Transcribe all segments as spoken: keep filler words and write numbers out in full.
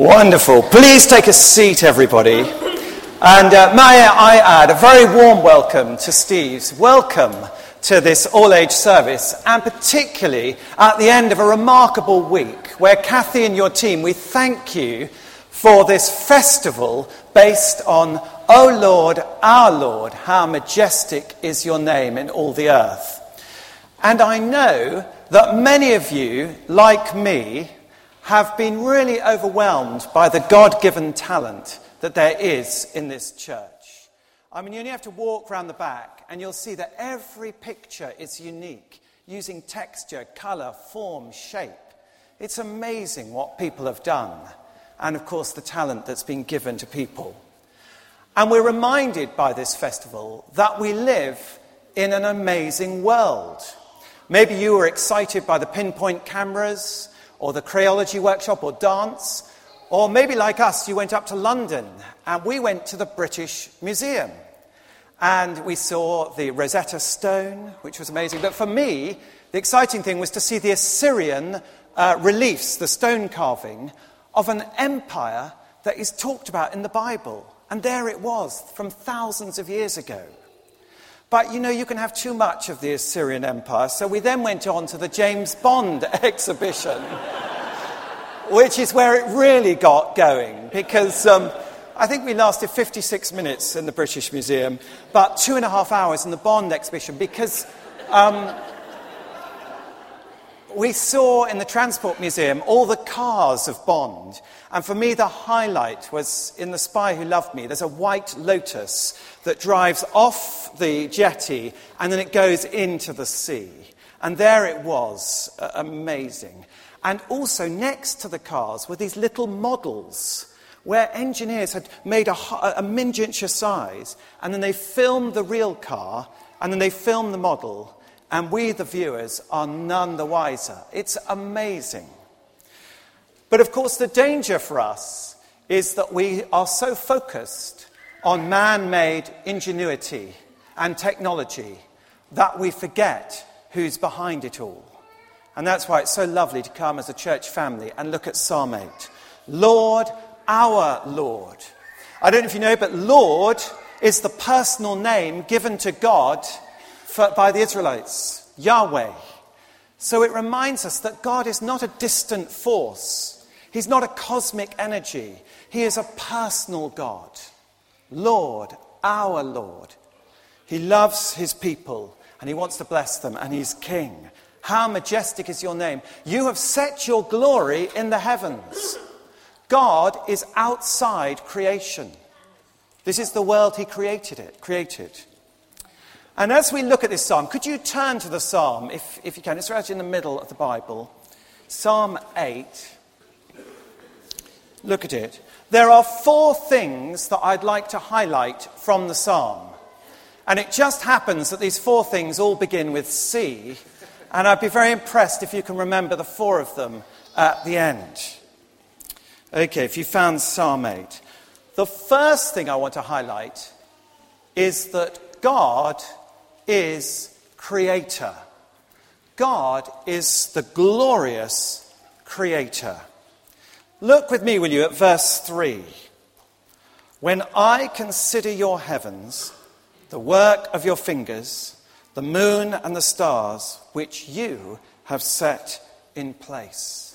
Wonderful. Please take a seat, everybody. And uh, may I add a very warm welcome to Steve's welcome to this all-age service, and particularly at the end of a remarkable week where Kathy and your team, we thank you for this festival based on, O Lord, our Lord, how majestic is your name in all the earth. And I know that many of you, like me, have been really overwhelmed by the God-given talent that there is in this church. I mean, you only have to walk around the back and you'll see that every picture is unique, using texture, colour, form, shape. It's amazing what people have done, and of course the talent that's been given to people. And we're reminded by this festival that we live in an amazing world. Maybe you were excited by the pinpoint cameras, or the Creology workshop, or dance. Or maybe like us, you went up to London, and we went to the British Museum. And we saw the Rosetta Stone, which was amazing. But for me, the exciting thing was to see the Assyrian uh, reliefs, the stone carving, of an empire that is talked about in the Bible. And there it was, from thousands of years ago. But, you know, you can have too much of the Assyrian Empire, so we then went on to the James Bond exhibition, which is where it really got going, because um, I think we lasted fifty-six minutes in the British Museum, but two and a half hours in the Bond exhibition, because um, we saw in the Transport Museum all the cars of Bond. And for me, the highlight was in The Spy Who Loved Me. There's a white Lotus that drives off the jetty and then it goes into the sea. And there it was, uh, amazing. And also next to the cars were these little models where engineers had made a, a miniature size, and then they filmed the real car, and then they filmed the model, and we, the viewers, are none the wiser. It's amazing. But of course, the danger for us is that we are so focused on man-made ingenuity and technology that we forget who's behind it all. And that's why it's so lovely to come as a church family and look at Psalm eight. Lord, our Lord. I don't know if you know, but Lord is the personal name given to God for, by the Israelites, Yahweh. So it reminds us that God is not a distant force. He's not a cosmic energy. He is a personal God. Lord, our Lord. He loves his people and he wants to bless them, and he's king. How majestic is your name. You have set your glory in the heavens. God is outside creation. This is the world he created it, created. And as we look at this psalm, could you turn to the psalm, if, if you can? It's right in the middle of the Bible. Psalm eight. Look at it. There are four things that I'd like to highlight from the psalm. And it just happens that these four things all begin with C. And I'd be very impressed if you can remember the four of them at the end. Okay, if you found Psalm eight. The first thing I want to highlight is that God is creator. God is the glorious creator. Look with me, will you, at verse three. When I consider your heavens, the work of your fingers, the moon and the stars, which you have set in place.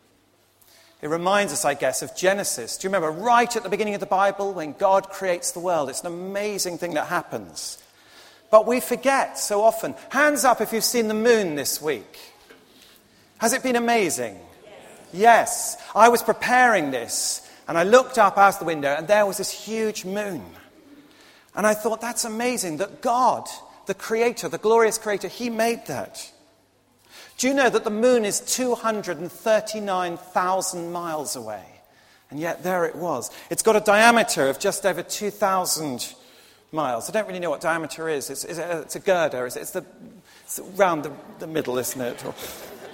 It reminds us, I guess, of Genesis. Do you remember right at the beginning of the Bible when God creates the world? It's an amazing thing that happens. But we forget so often. Hands up if you've seen the moon this week. Has it been amazing? Yes. Yes. I was preparing this and I looked up out the window and there was this huge moon. And I thought, that's amazing that God, the creator, the glorious creator, he made that. Do you know that the moon is two hundred thirty-nine thousand miles away? And yet there it was. It's got a diameter of just over two thousand miles. I don't really know what diameter is. It's, it's, a, it's a girder. It's, it's, the, it's around the, the middle, isn't it? Or,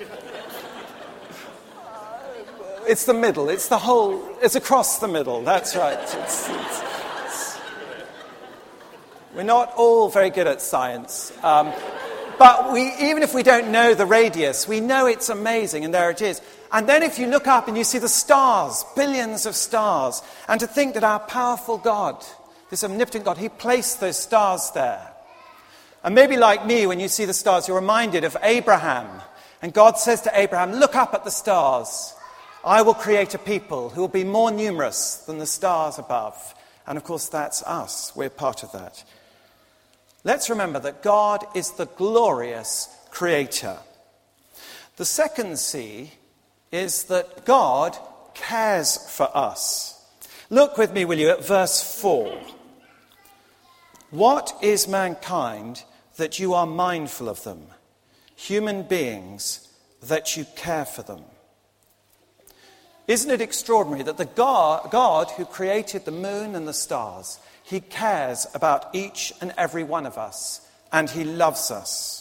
it's the middle. It's the whole. It's across the middle. That's right. It's, it's, it's, we're not all very good at science. Um, But we, even if we don't know the radius, we know it's amazing, and there it is. And then if you look up and you see the stars, billions of stars, and to think that our powerful God, this omnipotent God, he placed those stars there. And maybe like me, when you see the stars, you're reminded of Abraham. And God says to Abraham, look up at the stars. I will create a people who will be more numerous than the stars above. And of course, that's us. We're part of that. Let's remember that God is the glorious creator. The second C is that God cares for us. Look with me, will you, at verse four. What is mankind that you are mindful of them? Human beings that you care for them. Isn't it extraordinary that the God, God who created the moon and the stars, he cares about each and every one of us, and he loves us.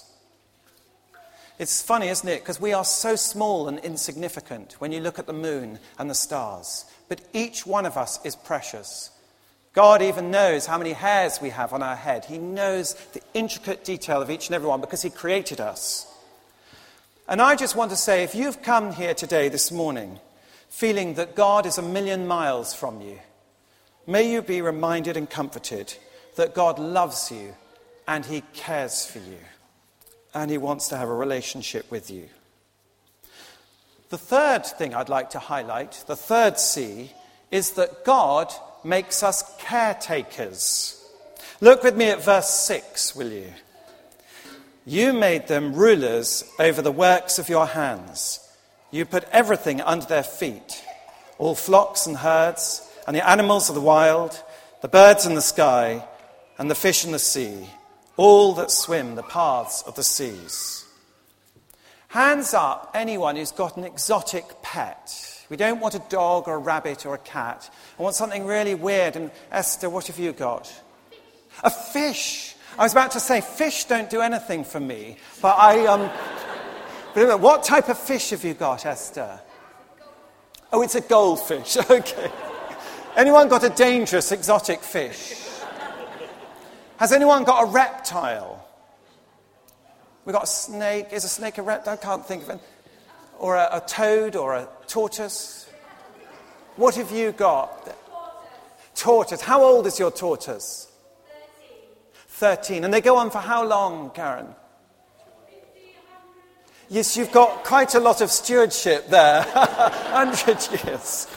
It's funny, isn't it? Because we are so small and insignificant when you look at the moon and the stars. But each one of us is precious. God even knows how many hairs we have on our head. He knows the intricate detail of each and every one because he created us. And I just want to say, if you've come here today, this morning, feeling that God is a million miles from you, may you be reminded and comforted that God loves you and he cares for you. And he wants to have a relationship with you. The third thing I'd like to highlight, the third C, is that God makes us caretakers. Look with me at verse six, will you? You made them rulers over the works of your hands. You put everything under their feet, all flocks and herds, and the animals of the wild, the birds in the sky, and the fish in the sea, all that swim the paths of the seas. Hands up, anyone who's got an exotic pet. We don't want a dog or a rabbit or a cat. I want something really weird. And Esther, what have you got? A fish. I was about to say, fish don't do anything for me. But I, um, but what type of fish have you got, Esther? Oh, it's a goldfish. Okay. Anyone got a dangerous exotic fish? Has anyone got a reptile? We've got a snake. Is a snake a reptile? I can't think of it. Or a, a toad or a tortoise? What have you got? Tortoise. How old is your tortoise? Thirteen. And they go on for how long, Karen? Yes, you've got quite a lot of stewardship there. Hundred years.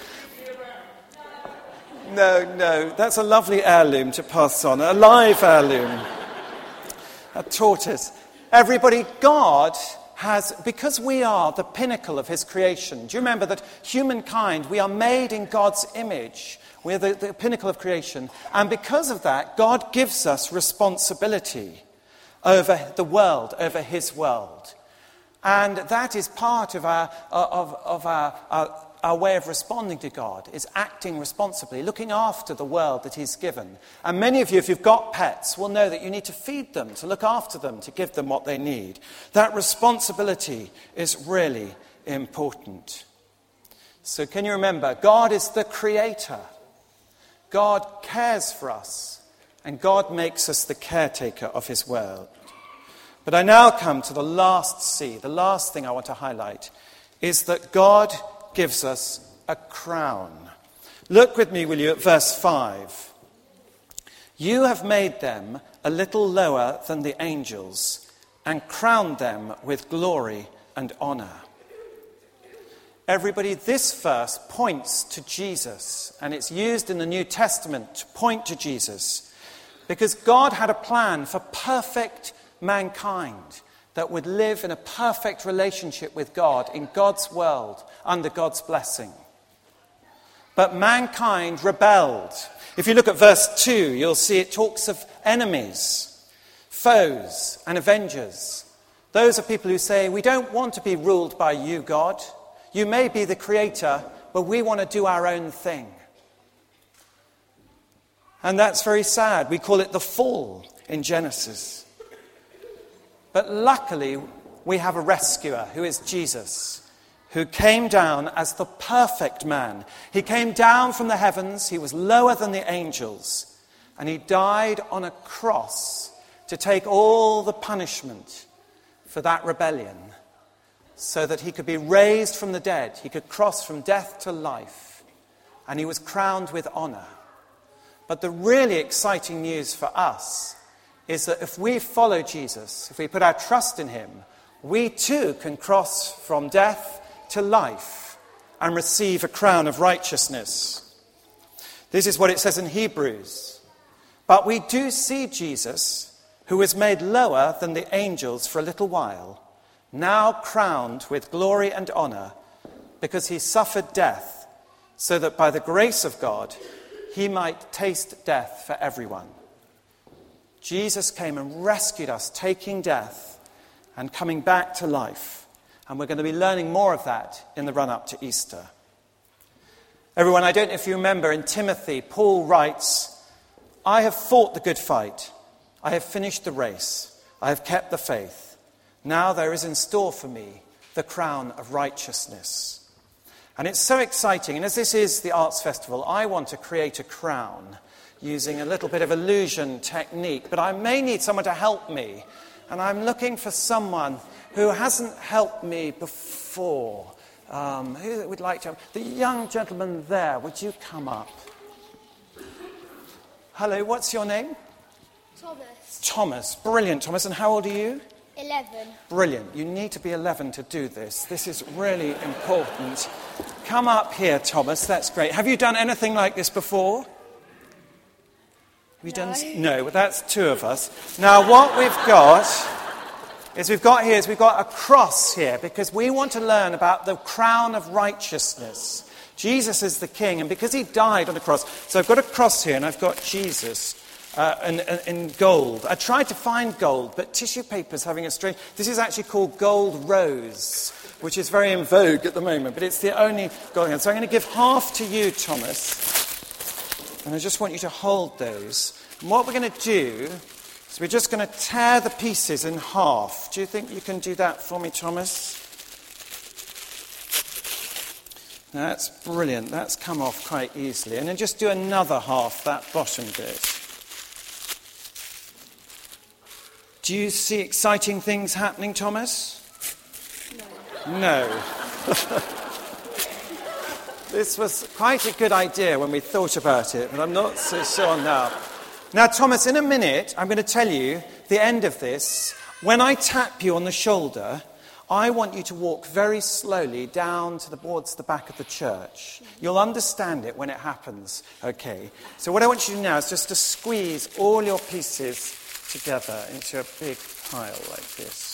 No, no, that's a lovely heirloom to pass on, a live heirloom, a tortoise. Everybody, God has, because we are the pinnacle of his creation, do you remember that humankind, we are made in God's image, we're the, the pinnacle of creation, and because of that, God gives us responsibility over the world, over his world. And that is part of our, of, of our, our Our way of responding to God is acting responsibly, looking after the world that he's given. And many of you, if you've got pets, will know that you need to feed them, to look after them, to give them what they need. That responsibility is really important. So can you remember, God is the creator. God cares for us. And God makes us the caretaker of his world. But I now come to the last C. The last thing I want to highlight is that God gives us a crown. Look with me, will you, at verse five. You have made them a little lower than the angels and crowned them with glory and honor. Everybody, this verse points to Jesus, and it's used in the New Testament to point to Jesus, because God had a plan for perfect mankind that would live in a perfect relationship with God in God's world under God's blessing. But mankind rebelled. If you look at verse two, you'll see it talks of enemies, foes, and avengers. Those are people who say, we don't want to be ruled by you, God. You may be the creator, but we want to do our own thing. And that's very sad. We call it the fall in Genesis. But luckily, we have a rescuer who is Jesus, who came down as the perfect man. He came down from the heavens. He was lower than the angels. And he died on a cross to take all the punishment for that rebellion, so that he could be raised from the dead. He could cross from death to life. And he was crowned with honor. But the really exciting news for us is that if we follow Jesus, if we put our trust in him, we too can cross from death to life and receive a crown of righteousness. This is what it says in Hebrews. But we do see Jesus, who was made lower than the angels for a little while, now crowned with glory and honor, because he suffered death, so that by the grace of God he might taste death for everyone. Jesus came and rescued us, taking death and coming back to life. And we're going to be learning more of that in the run-up to Easter. Everyone, I don't know if you remember, in Timothy, Paul writes, I have fought the good fight. I have finished the race. I have kept the faith. Now there is in store for me the crown of righteousness. And it's so exciting. And as this is the Arts Festival, I want to create a crown using a little bit of illusion technique. But I may need someone to help me. And I'm looking for someone who hasn't helped me before. Um, who would like to? The young gentleman there, would you come up? Hello, what's your name? Thomas. Thomas. Brilliant, Thomas. And how old are you? Eleven. Brilliant. You need to be eleven to do this. This is really important. Come up here, Thomas. That's great. Have you done anything like this before? Have you No. done? No, but that's two of us. Now, what we've got is we've got here is we've got a cross here because we want to learn about the crown of righteousness. Jesus is the king, and because he died on the cross, so I've got a cross here, and I've got Jesus uh, in, in gold. I tried to find gold, but tissue paper's having a strange. This is actually called gold rose, which is very in vogue at the moment, but it's the only gold. So I'm going to give half to you, Thomas. And I just want you to hold those. And what we're going to do is we're just going to tear the pieces in half. Do you think you can do that for me, Thomas? That's brilliant. That's come off quite easily. And then just do another half, that bottom bit. Do you see exciting things happening, Thomas? No. No. This was quite a good idea when we thought about it, but I'm not so sure now. Now, Thomas, in a minute, I'm going to tell you the end of this. When I tap you on the shoulder, I want you to walk very slowly down to the, towards the back of the church. You'll understand it when it happens, okay? So what I want you to do now is just to squeeze all your pieces together into a big pile like this.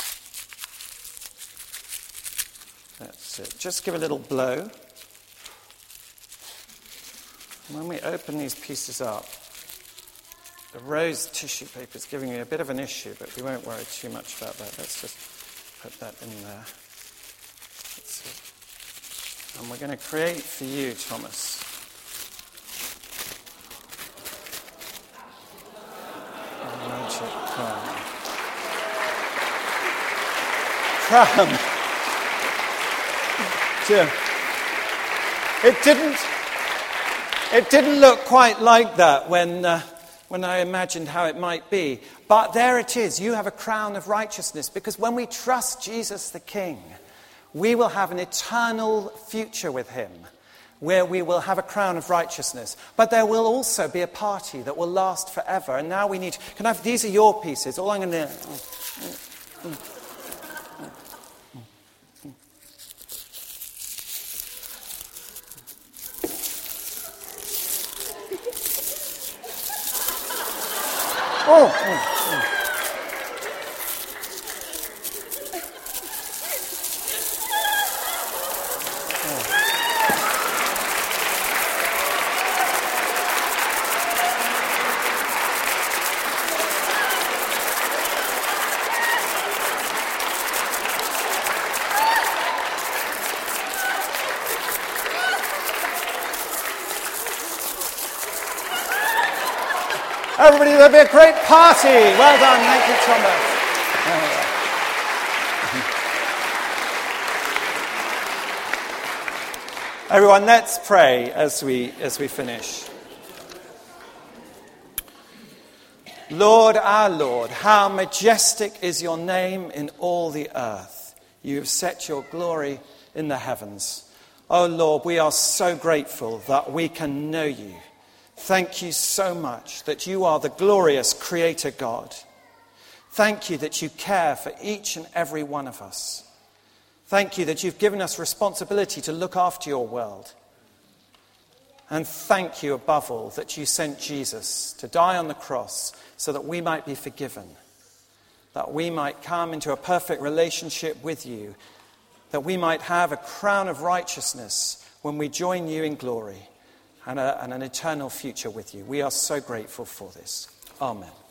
That's it. Just give a little blow. When we open these pieces up, the rose tissue paper is giving me a bit of an issue, but we won't worry too much about that. Let's just put that in there. That's it. And we're going to create for you, Thomas, a magic crown. Crown. Jim. It didn't... It didn't look quite like that when, uh, when I imagined how it might be. But there it is. You have a crown of righteousness. Because when we trust Jesus the King, we will have an eternal future with him, where we will have a crown of righteousness. But there will also be a party that will last forever. And now we need... Can I have... These are your pieces. All I'm going to... Oh, oh, oh. Everybody, there'll be a great party. Well done. Thank you, Thomas. Everyone, let's pray as we as we finish. Lord, our Lord, how majestic is your name in all the earth. You have set your glory in the heavens. Oh Lord, we are so grateful that we can know you. Thank you so much that you are the glorious Creator God. Thank you that you care for each and every one of us. Thank you that you've given us responsibility to look after your world. And thank you above all that you sent Jesus to die on the cross so that we might be forgiven, that we might come into a perfect relationship with you, that we might have a crown of righteousness when we join you in glory and, a, and an eternal future with you. We are so grateful for this. Amen.